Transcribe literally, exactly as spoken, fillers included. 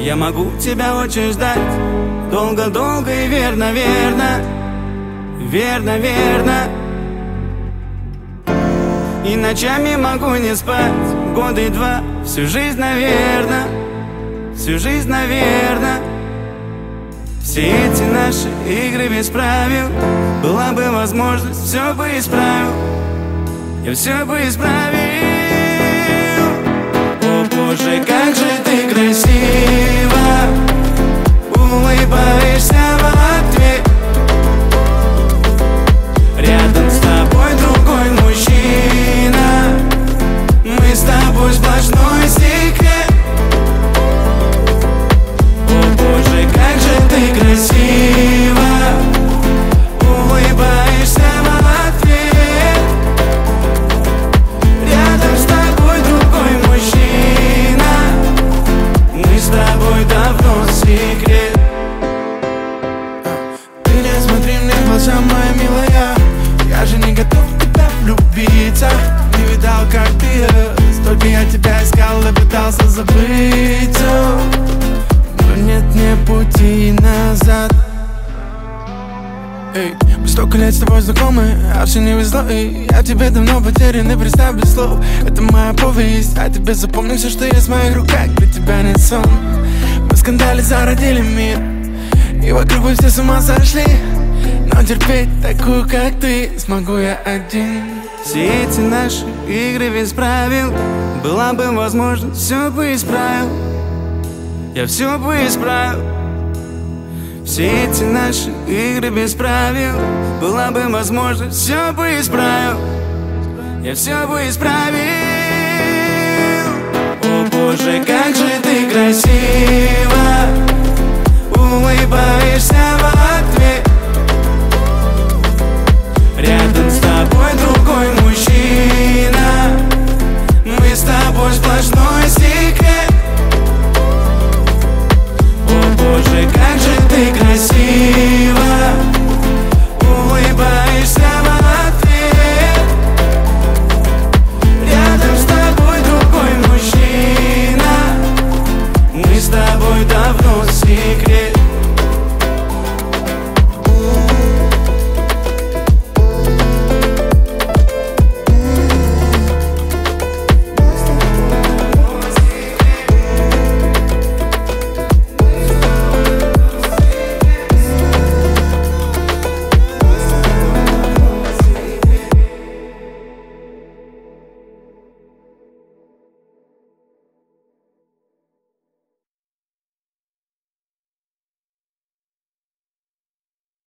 Я могу тебя очень ждать, долго-долго и верно, верно, верно, верно. И ночами могу не спать, годы два, всю жизнь, наверно, всю жизнь, наверно. Все эти наши игры без правил, была бы возможность, все бы исправил, я все бы исправил. О боже, как же ты красива, улыбаешься в ответ. Рядом с тобой другой мужчина, мы с тобой сплошной секрет. О боже, как же ты красива, улыбаешься в ответ. Рядом с тобой другой мужчина, мы с тобой давно секрет. Ты не смотри мне в глаза, моя милая, я же не готов в тебя влюбиться. Не видал, как ты, столько я тебя искал и пытался забыть, но нет мне пути назад. Эй, мы столько лет с тобой знакомы, а все не везло, и я тебе давно потерян, и представь без слов. Это моя повесть, а тебе запомни все, что есть в моих руках, для тебя нет сон. Мы скандали зародили мир, и вокруг вы все с ума сошли, но терпеть такую, как ты, смогу я один. Все эти наши игры без правил, была бы возможность, все бы исправил, я все бы исправил. Все эти наши игры без правил, была бы возможность, все бы исправил, я все бы исправил. О боже, как же ты красива, улыбаешься